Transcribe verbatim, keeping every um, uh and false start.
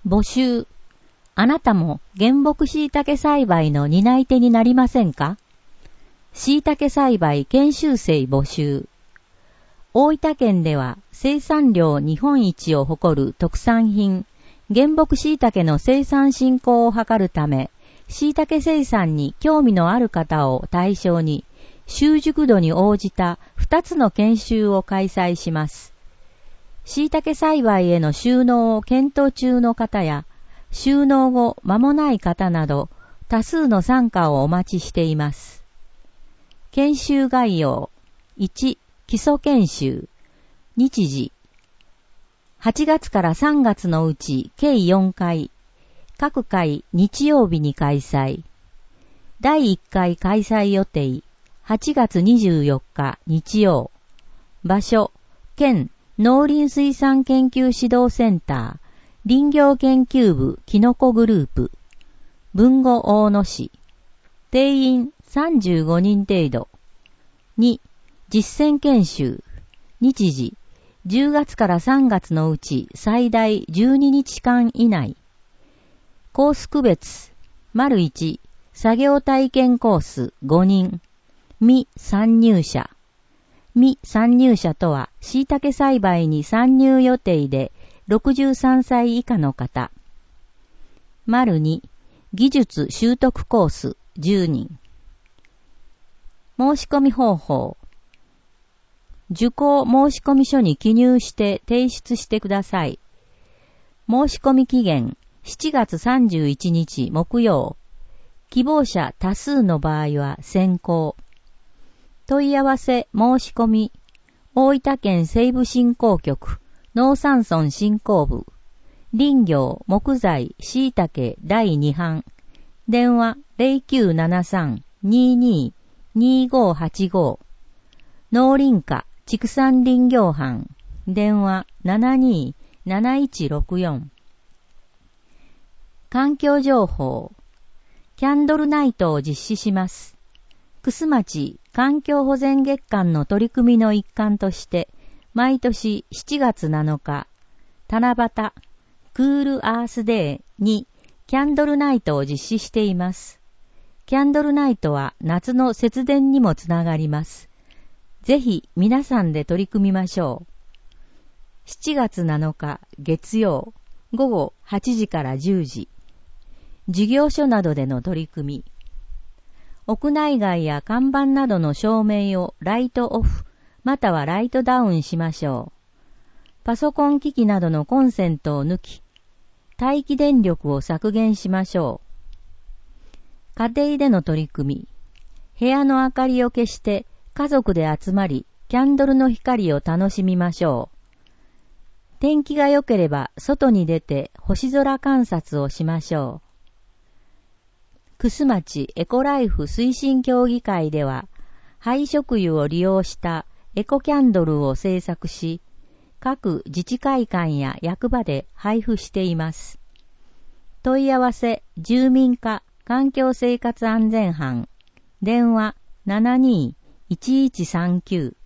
募集。あなたも原木椎茸栽培の担い手になりませんか？椎茸栽培研修生募集。大分県では生産量日本一を誇る特産品、原木椎茸の生産振興を図るため、椎茸生産に興味のある方を対象に、習熟度に応じたふたつの研修を開催します。椎茸栽培への就農を検討中の方や、就農後間もない方など、多数の参加をお待ちしています。研修概要。いち、基礎研修。日時。はちがつからさんがつのうち計よんかい。各回日曜日に開催。だいいっかい開催予定。はちがつにじゅうよっか日曜。場所。県農林水産研究指導センター。林業研究部キノコグループ。豊後大野市。定員さんじゅうごにん程度。に、実践研修。日時。じゅうがつからさんがつのうち最大じゅうににちかん以内。コース区別。丸いち、作業体験コースごにん。未参入者。未参入者とは、椎茸栽培に参入予定で、ろくじゅうさんさい以下の方。丸に、技術習得コースじゅうにん。申し込み方法。受講申し込み書に記入して提出してください。申し込み期限しちがつさんじゅういちにち木曜。希望者多数の場合は先行。問い合わせ申し込み。大分県西部振興局農山村振興部。林業木材椎茸だいに版。電話 ゼロきゅうななさん にーにー にーごーはちご。農林課畜産林業班。電話 ななにーなないちろくよん。環境情報。キャンドルナイトを実施します。楠町環境保全月間の取り組みの一環として、毎年しちがつなのか、七夕、クールアースデーにキャンドルナイトを実施しています。キャンドルナイトは夏の節電にもつながります。ぜひ皆さんで取り組みましょう。しちがつなのか月曜、ごごはちじからじゅうじ。事業所などでの取り組み。屋内外や看板などの照明をライトオフ、またはライトダウンしましょう。パソコン機器などのコンセントを抜き、待機電力を削減しましょう。家庭での取り組み。部屋の明かりを消して家族で集まり、キャンドルの光を楽しみましょう。天気が良ければ外に出て星空観察をしましょう。楠町エコライフ推進協議会では、廃食油を利用したエコキャンドルを製作し、各自治会館や役場で配布しています。問い合わせ住民課環境生活安全班。電話 ななにーいちいちさんきゅう。